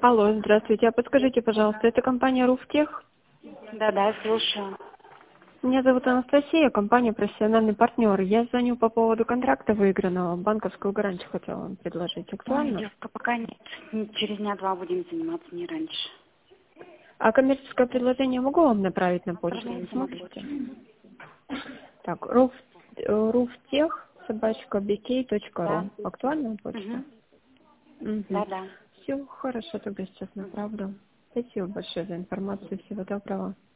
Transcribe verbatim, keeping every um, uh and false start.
Алло, здравствуйте. А подскажите, пожалуйста, это компания Руфтех? Да-да, слушаю. Меня зовут Анастасия, компания «Профессиональный партнер». Я звоню по поводу контракта выигранного. Банковскую гарантию хотела вам предложить. Ой, Актуально? девушка, пока нет. М, Через дня два будем заниматься, не раньше. А коммерческое предложение могу вам направить на почту? Вы Отправляйте на сможете? почту. Так, руф, э, руфтех, собачка, бикей точка Да. ру. Актуальная почта? Угу. Угу. Да-да. Все, хорошо, тогда сейчас направлю. Спасибо большое за информацию. Всего доброго.